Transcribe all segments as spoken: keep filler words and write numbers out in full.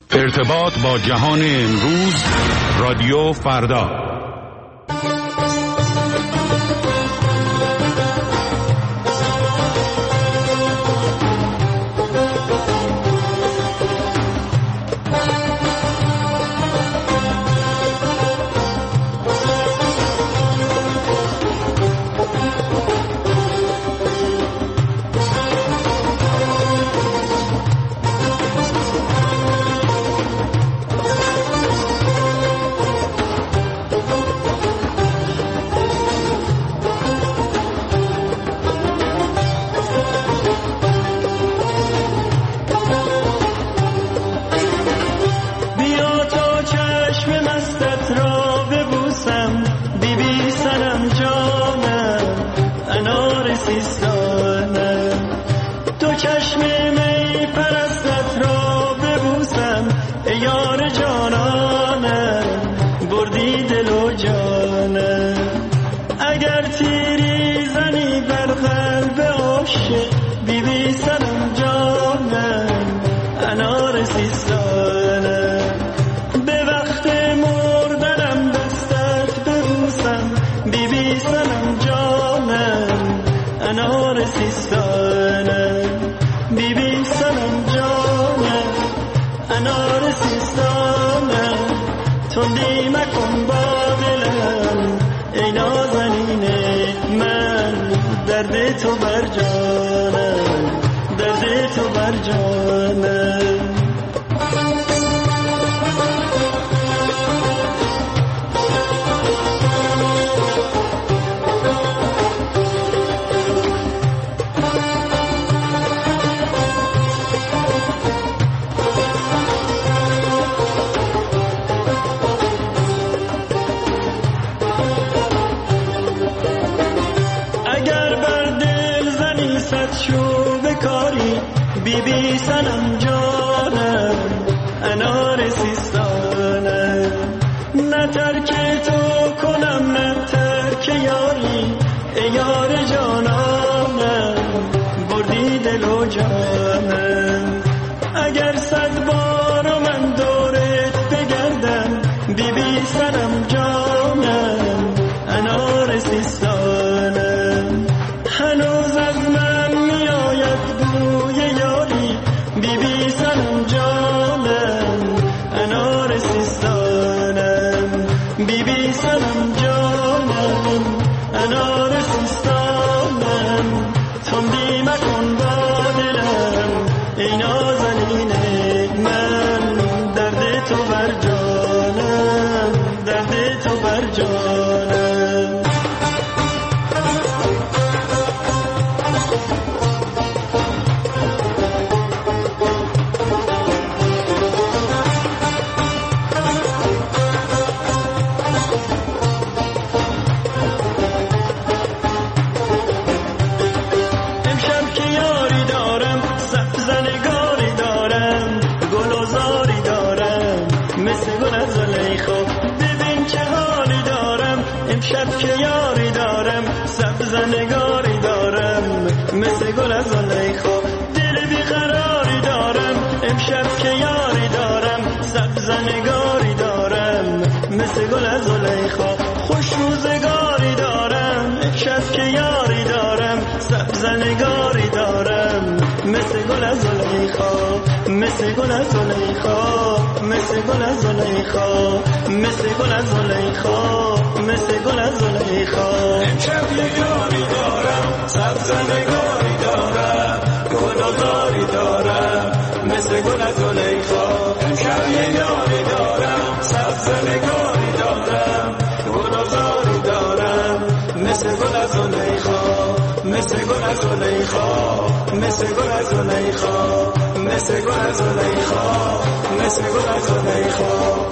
ارتباط با جهان امروز، رادیو فردا. تو بر جانم، درد تو بر جانم. بی بی سنم جانم، انار سیستانم، نه ترک تو کنم نه ترک یاری، ای یار جانانم، بردی دل و جانم. اگر صد بار من دورت بگردم، بی بی سنم جانم، انار سیستانم، هنوز از من میآید بوی یاری، بی بی سنم جانم، انار سیستانم، بی بی سنم جانم، انار سیستانم. تندی مکن با دلم ای نازنین من، درد تو بر جانم، درد تو بر جانم. امشب که یاری دارم، سبز نگاری دارم، مثل گل از زلیخا. دل بیقراری دارم، امشب که یاری دارم، سبز نگاری دارم، مثل گل از زلیخا. خوش روزگاری دارم، امشب که یاری دارم، سبز نگاری دارم، مثل گل از زلیخا، مثل گل از زلیخا، مثل گل از زلیخا، مثل گل از زلیخا، مثل گل از زلیخا. امشب یه یاری دارم، سبز نگاری دارم، گلزاری دارم، مثل گل از زلیخا. امشب یه یاری دارم، سبز نگاری دارم، گلزاری دارم، مثل گل از زلیخا، مثل گل از زلیخا، مثل گل از زلیخا، مثل گل از زلیخا، مثل گل از زلیخا.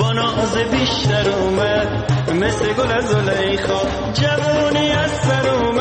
بیشتر اومد مثل گل از زلیخا، جوانی از سر اومد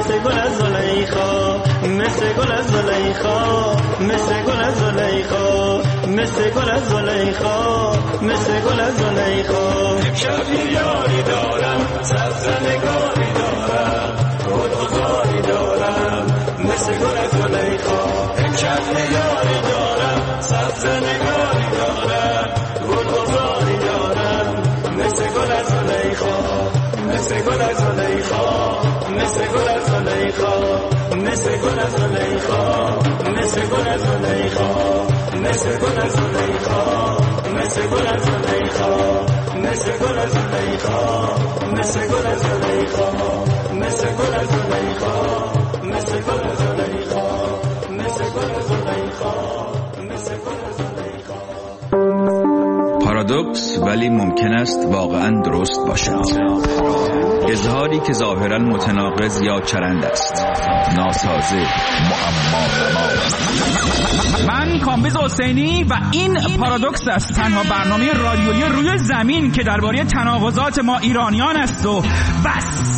مثل گل از زلیخا مثل گل از زلیخا مثل گل از زلیخا مثل گل از زلیخا مثل گل از زلیخا امشب یاری دارم سبز نگاری دارم گلگذاری دارم مثل گل از زلیخا امشب یاری دارم سبز نگاری دارم گلگذاری دارم مثل گل از زلیخا مثل گل از زلیخا مثل گل از زلیخا مثل گل از زلیخا مثل گل از زلیخا مثل گل از زلیخا مثل گل از زلیخا مثل گل از زلیخا مثل گل از زلیخا مثل گل از زلیخا مثل گل از زلیخا مثل گل از زلیخا مثل گل از زلیخا. پارادوکس ولی ممکن است واقعا درست باشد. اظهاری که ظاهرا متناقض یا چرند است، ناسازه، معما نما. من کامبیز حسینی و این پارادوکس است، تنها برنامه رادیویی روی زمین که درباره تناقضات ما ایرانیان است و بس.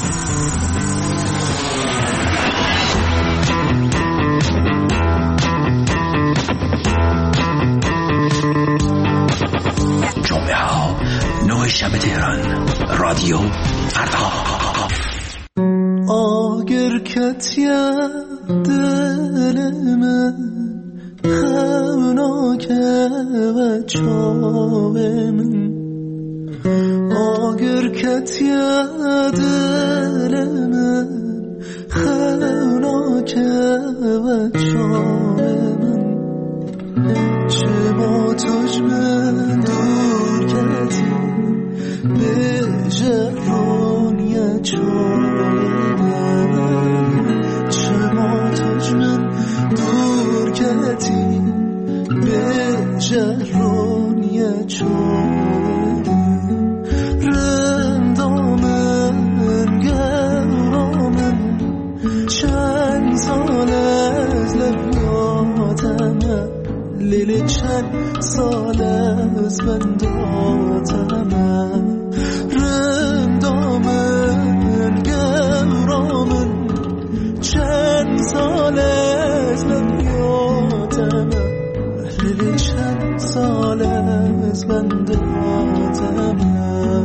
جمعه ها نوع شب تهران رادیو فردا. آگر کتیه دل من خوناکه و چاوه من آگر کتیه دل من خوناکه و چاوه من چه با تجمه دور کتی به جرونیه چاوه من چه با تجمه دور کتی به جرونیه چاوه رندامن گرامن چند سال از لبیاتمه لیل چند سال از بنداتمه رندامن گرامن چند سال از لبیاتمه لیل چند سال از بنداتمه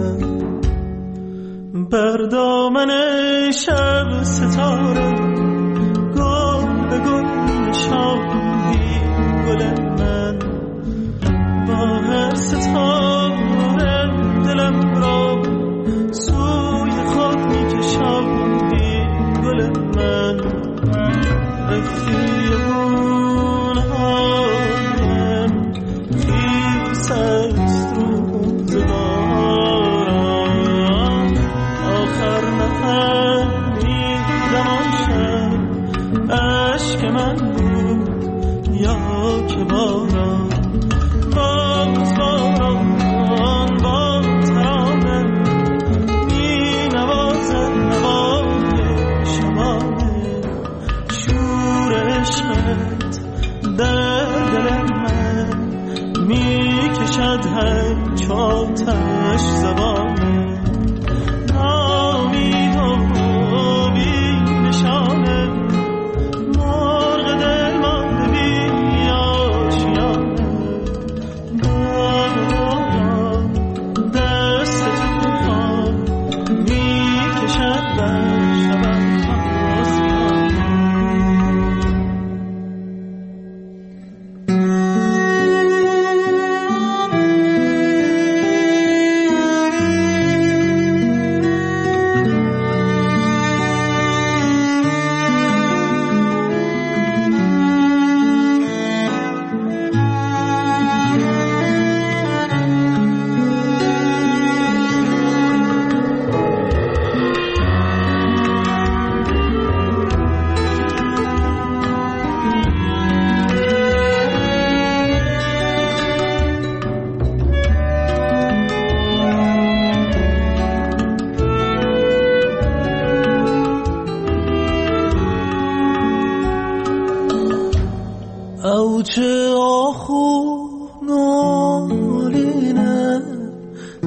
بر دامن شب ستاره گل به گل نشاندی گل من با هر ستاره دلم را سوی خود میکشاندی گل من رفتی بونهایم خیس است روزگارم آخر نفهمیدم آن شب عشق من بود یا که باران باز باران با ترانه می نوازد نوای شبانه شور عشقت در دل من می کشد هر چاتش زبانه نامید و بی نشانه چه آخونالینه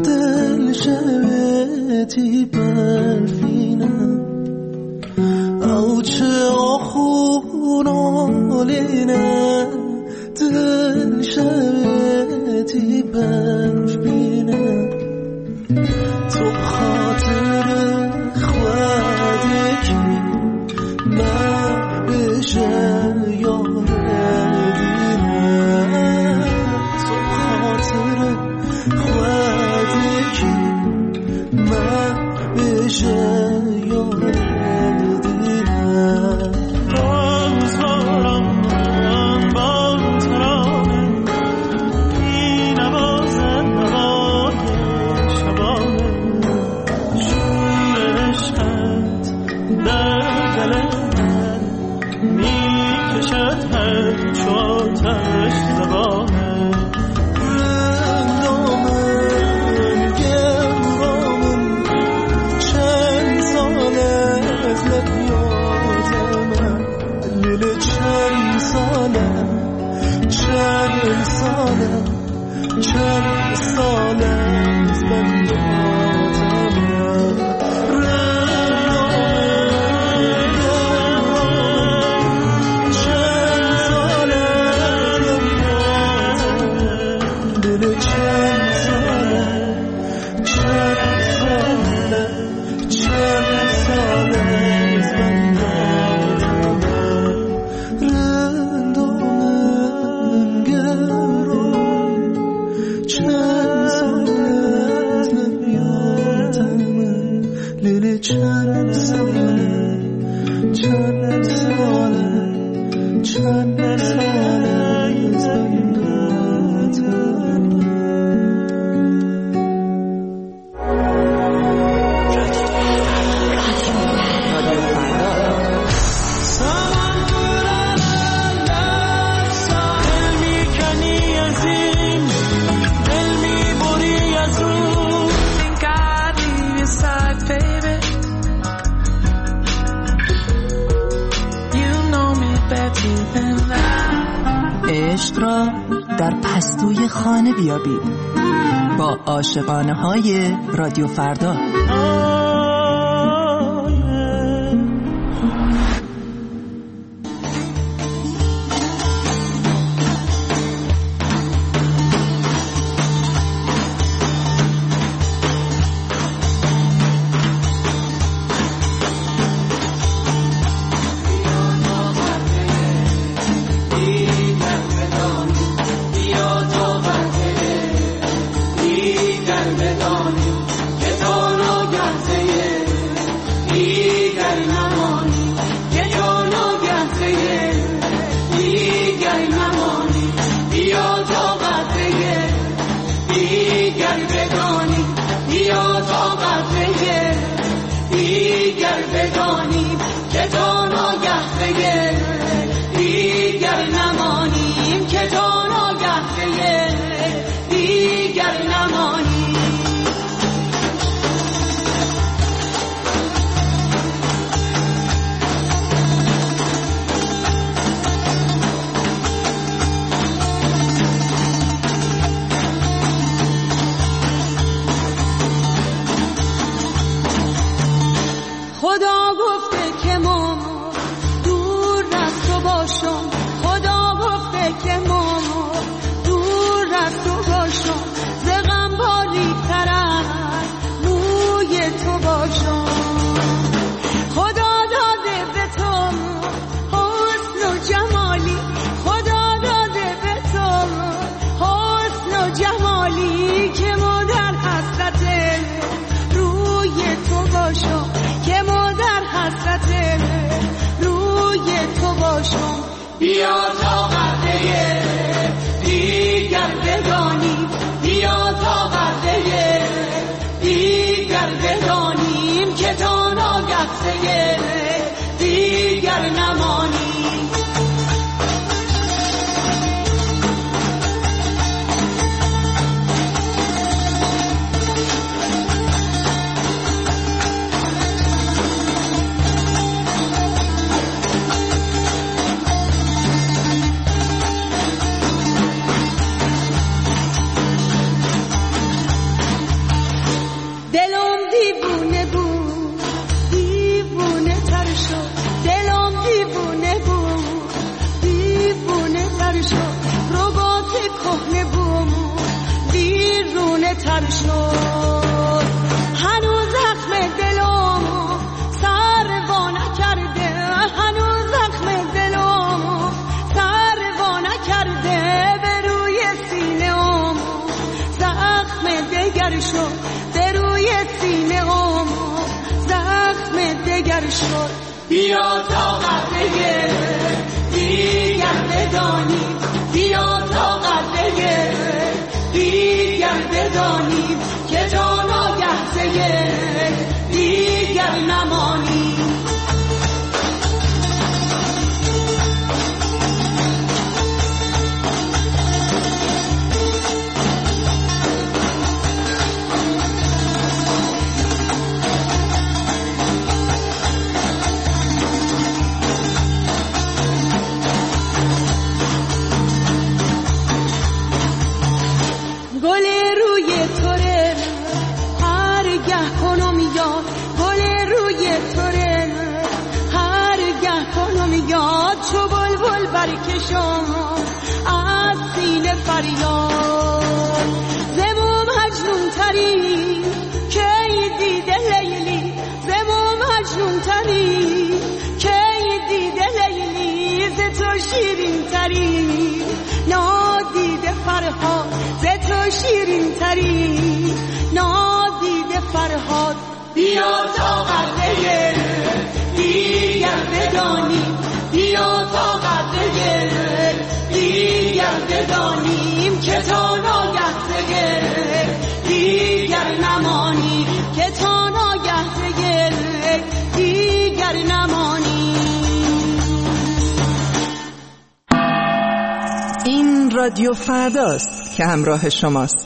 دل شبتی برفینه چه آخون آلینه دل شبتی برف بینه تو خاطر خواهده که من بشه یاره دینه تو خاطر خواهده که من بشه یاره چند ساله چند ساله از من یادمه چند ساله دل چند ساله چند ساله چند ساله از من چند ساله چند ساله چند ساله عشق را در پستوی خانه بیابید با عاشقانه های رادیو فردا. بیا تا قطعه دیگر بدانیم بیا تا قطعه دیگر بدانیم که تا ناگفته دیگر نمانیم. دیگر شد. هنوز زخم دلم سر وا نکرده، هنوز زخم دلم سر وا نکرده، به روی سینه‌ام زخم دیگر شد، به روی سینه‌ام زخم دیگر شد. بیا تا قطره دیگر بدانیم، بیا تا قطره دیگر بدانیم که تا ناگه دیگر نمانیم. گل روی توره هرگه کنم یاد، گل روی توره هرگه کنم یاد، چو بلبل برکشم از سینه فریاد. زمو مجنون تری کی دیده لیلی، زمو مجنون تری کی دیده لیلی، ز تو شیرین تری نادیده فرهاد، ز تو شیرین تری نادیده فرهاد. بیا تا قطره دیگر بدانیم، بیا تا قطره دیگر بدانیم که تا ناگه دیگر نمانیم، که تا ناگه دیگر نمانیم. این رادیو فرداست که همراه شماست.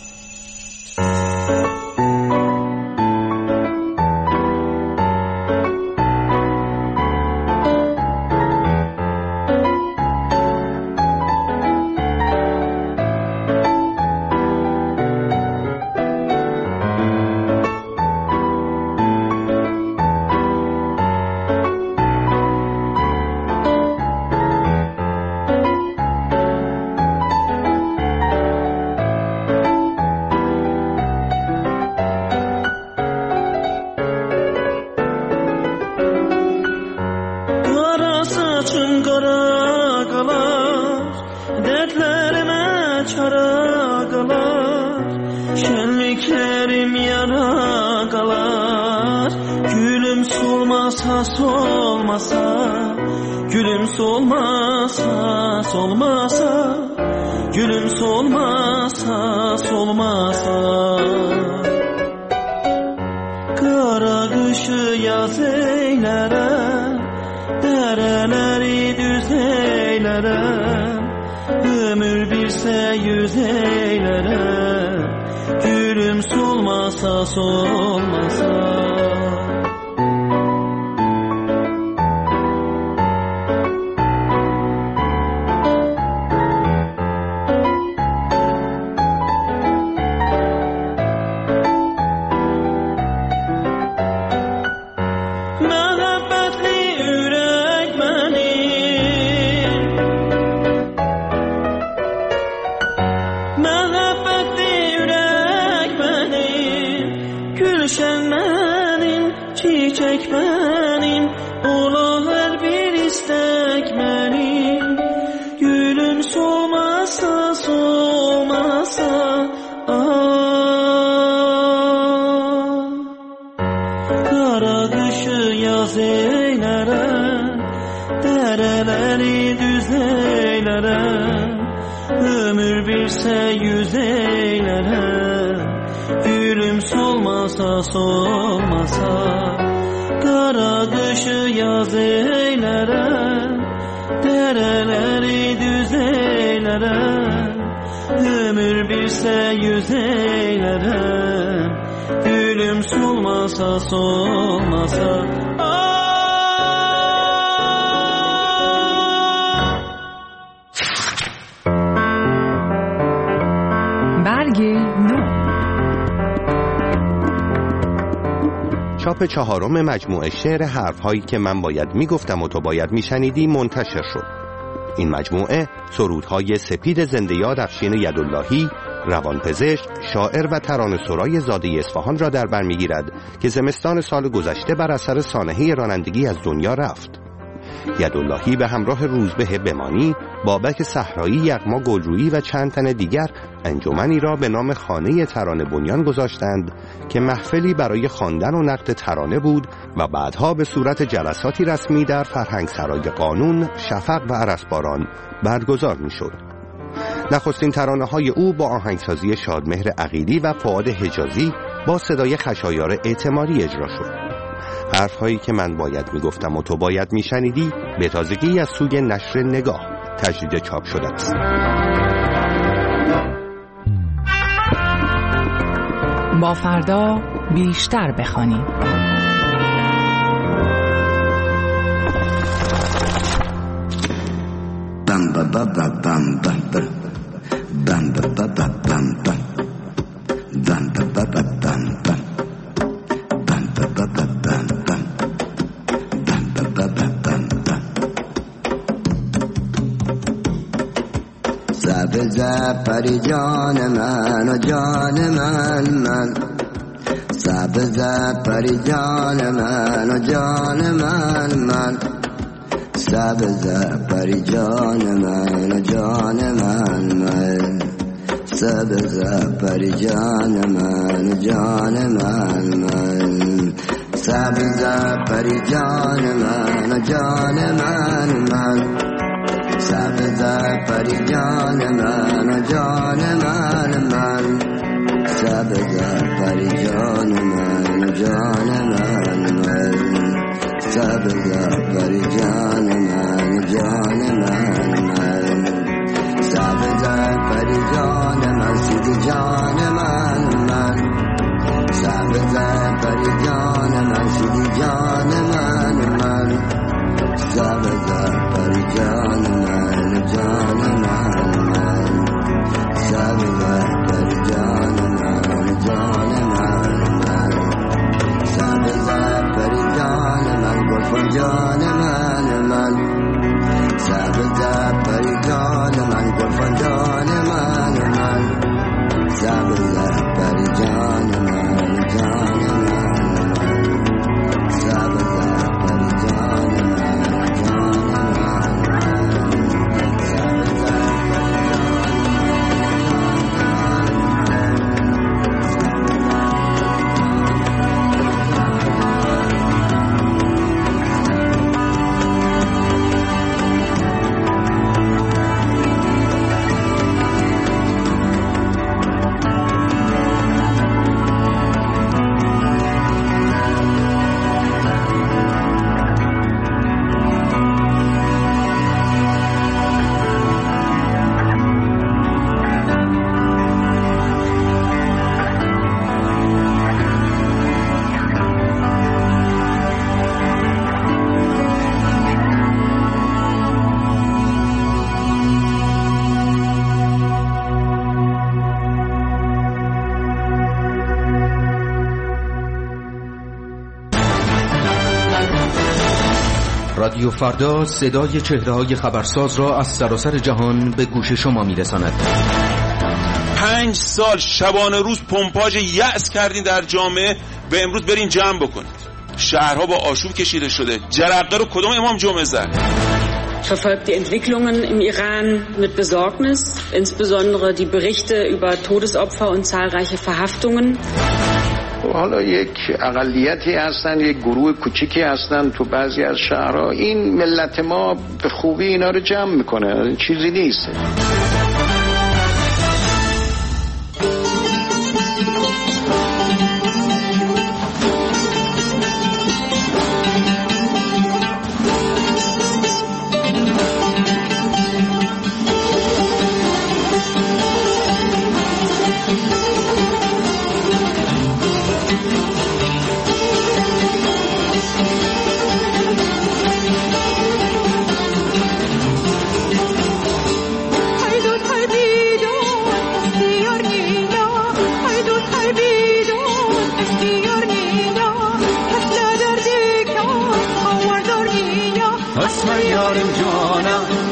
چاپ چهارم مجموعه شعر حرف‌هایی که من باید میگفتم و تو باید میشنیدی منتشر شد. این مجموعه سرودهای سپید زنده یاد افشین یداللهی، روانپزشک، شاعر و ترانه‌سرای زاده اصفهان را در بر می‌گیرد که زمستان سال گذشته بر اثر سانحه رانندگی از دنیا رفت. یداللهی به همراه روزبه بمانی، بابک صحرایی، یغما گلرویی و چند تن دیگر انجمنی را به نام خانه ترانه بنیان گذاشتند که محفلی برای خواندن و نقد ترانه بود و بعدها به صورت جلساتی رسمی در فرهنگسرای قانون، شفق و ارسباران برگزار می‌شد. نخستین ترانه‌های او با آهنگسازی شادمهر عقیلی و فؤاد حجازی با صدای خشایار اعتمادی اجرا شد. حرف‌هایی که من باید میگفتم و تو باید میشنیدی به تازگی از سوی نشر نگاه تجدید چاپ شده است. با فردا بیشتر بخوانید. بم بم بم بم بم بم بم بم بم بم بم بم بم بم بم بم سبز پری جان من و جان من من سبز پری جان من و جان من من سبز پری جان من و جان من من سبز پری جان من و جان من من سبز پری جان من و جان من من سبز پری جان من و جان من من سبز پری جان من و جان من من سبز پری جان من و جان من من سبز پری جان من سیدی جان من من سبز پری جان من سیدی جان من من سبز پری جان من جان من من سبز پری جان من جان من من سبز پری جان من گلفن جان من من سبز پری جان من گلفن جان من من سبز پری جان من جان من من سبز پری جان من جان رادیو فردا صدای چهره‌های خبرساز را از سراسر جهان به گوش شما می‌رساند. پنج سال شبانه روز پمپاژ یأس کردین در جامعه و امروز برین جمع بکنید. شهرها با آشوب کشیده شده. جرقه رو کدوم امام جمعه زد؟ verfolgt die Entwicklungen im Iran mit Besorgnis, insbesondere die Berichte über Todesopfer und zahlreiche Verhaftungen. حالا یک اقلیتی هستن، یک گروه کوچیکی هستن تو بعضی از شهرها. این ملت ما به خوبی اینا رو جمع میکنه، چیزی نیست.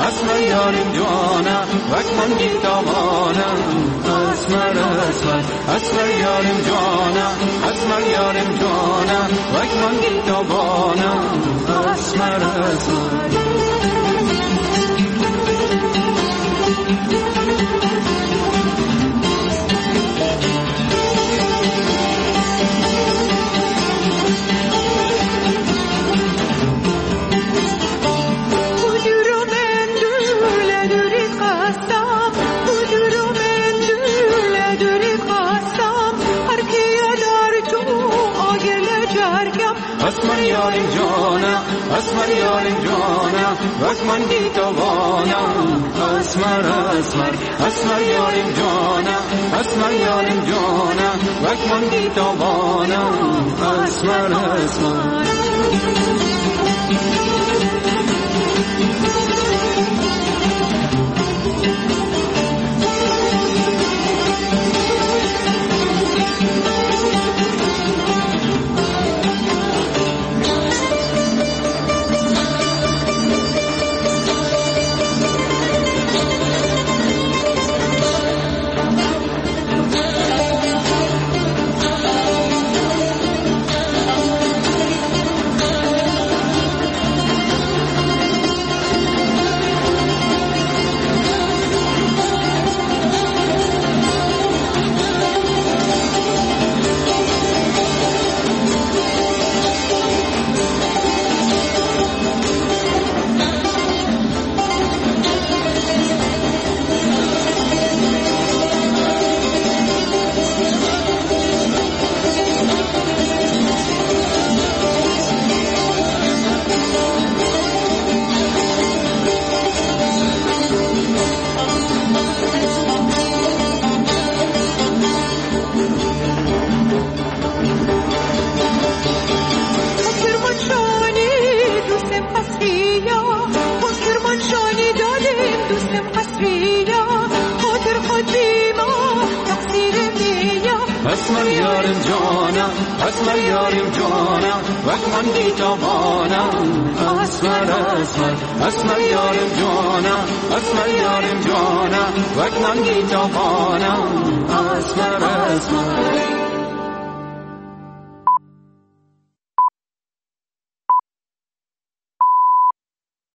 اسمر یاریم جانم وکمن گیتابانم اسمر اسمر اسمر یاریم جانم اسمر یاریم جانم وکمن گیتابانم اسمر اسمر اسمر یاریم جانم اسمر یاریم جانم وکمن گیتابانم اسمر اسمر اسمر یاریم جانم اسمر یاریم جانم وکمن گیتابانم اسمر اسمر اسمر یاریم جانم اسمر یاریم جانم وکمن گیتابانم اسمر اسمر اسمر یاریم جانم اسمر یاریم جانم وکمن گیتابانم اسمر اسمر